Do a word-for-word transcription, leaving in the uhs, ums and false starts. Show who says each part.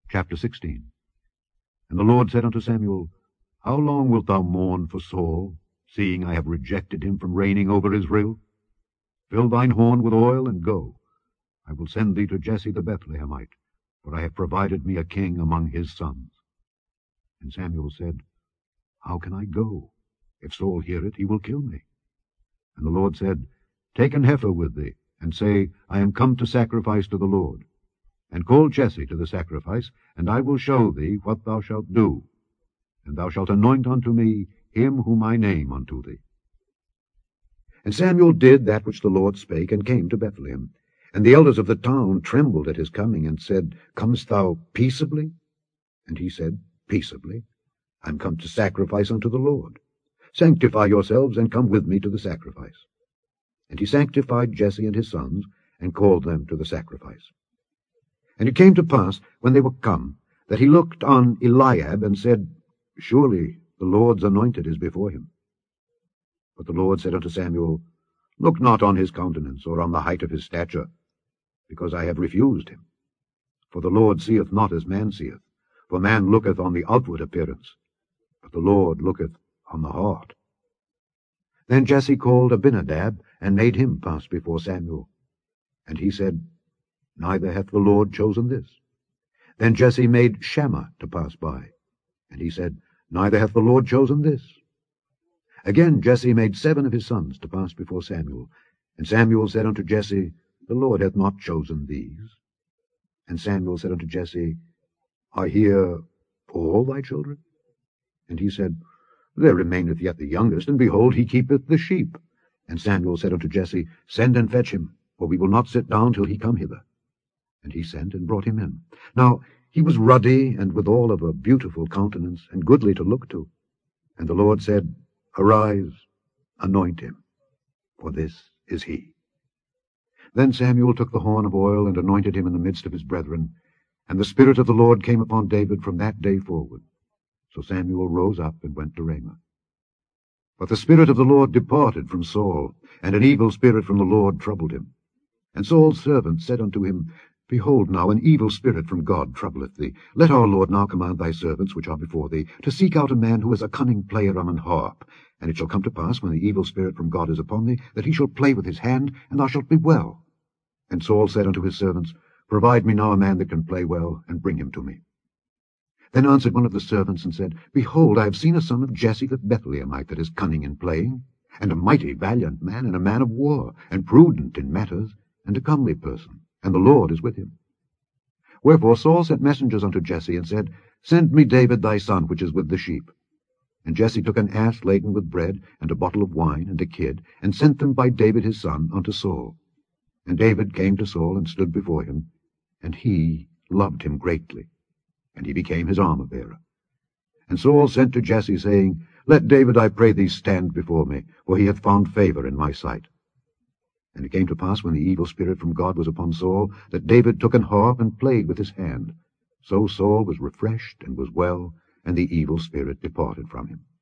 Speaker 1: Chapter sixteen. And the Lord said unto Samuel, How long wilt thou mourn for Saul, seeing I have rejected him from reigning over Israel? Fill thine horn with oil, and go. I will send thee to Jesse the Bethlehemite, for I have provided me a king among his sons. And Samuel said, How can I go? If Saul hear it, he will kill me. And the Lord said, Take an heifer with thee, and say, I am come to sacrifice to the Lord. And call Jesse to the sacrifice, and I will show thee what thou shalt do. And thou shalt anoint unto me him whom I name unto thee. And Samuel did that which the Lord spake, and came to Bethlehem. And the elders of the town trembled at his coming, and said, Comest thou peaceably? And he said, Peaceably. I am come to sacrifice unto the Lord. Sanctify yourselves, and come with me to the sacrifice. And he sanctified Jesse and his sons, and called them to the sacrifice. And it came to pass, when they were come, that he looked on Eliab, and said, Surely the Lord's anointed is before him. But the Lord said unto Samuel, Look not on his countenance, or on the height of his stature, because I have refused him. For the Lord seeth not as man seeth, for man looketh on the outward appearance, but the Lord looketh on the heart. Then Jesse called Abinadab, and made him pass before Samuel. And he said, Neither hath the Lord chosen this. Then Jesse made Shammah to pass by. And he said, Neither hath the Lord chosen this. Again Jesse made seven of his sons to pass before Samuel. And Samuel said unto Jesse, The Lord hath not chosen these. And Samuel said unto Jesse, Are here all thy children? And he said, There remaineth yet the youngest, and behold, he keepeth the sheep. And Samuel said unto Jesse, Send and fetch him, for we will not sit down till he come hither. And he sent and brought him in. Now he was ruddy, and withal of a beautiful countenance, and goodly to look to. And the Lord said, Arise, anoint him, for this is he. Then Samuel took the horn of oil, and anointed him in the midst of his brethren. And the Spirit of the Lord came upon David from that day forward. So Samuel rose up and went to Ramah. But the Spirit of the Lord departed from Saul, and an evil spirit from the Lord troubled him. And Saul's servant said unto him, Behold now, an evil spirit from God troubleth thee. Let our Lord now command thy servants which are before thee to seek out a man who is a cunning player on an harp. And it shall come to pass, when the evil spirit from God is upon thee, that he shall play with his hand, and thou shalt be well. And Saul said unto his servants, Provide me now a man that can play well, and bring him to me. Then answered one of the servants, and said, Behold, I have seen a son of Jesse the Bethlehemite that is cunning in playing, and a mighty valiant man, and a man of war, and prudent in matters, and a comely person, and the Lord is with him. Wherefore Saul sent messengers unto Jesse, and said, Send me David thy son, which is with the sheep. And Jesse took an ass laden with bread, and a bottle of wine, and a kid, and sent them by David his son unto Saul. And David came to Saul, and stood before him, and he loved him greatly, and he became his armor-bearer. And Saul sent to Jesse, saying, Let David, I pray thee, stand before me, for he hath found favor in my sight. And it came to pass, when the evil spirit from God was upon Saul, that David took an harp and played with his hand. So Saul was refreshed and was well, and the evil spirit departed from him.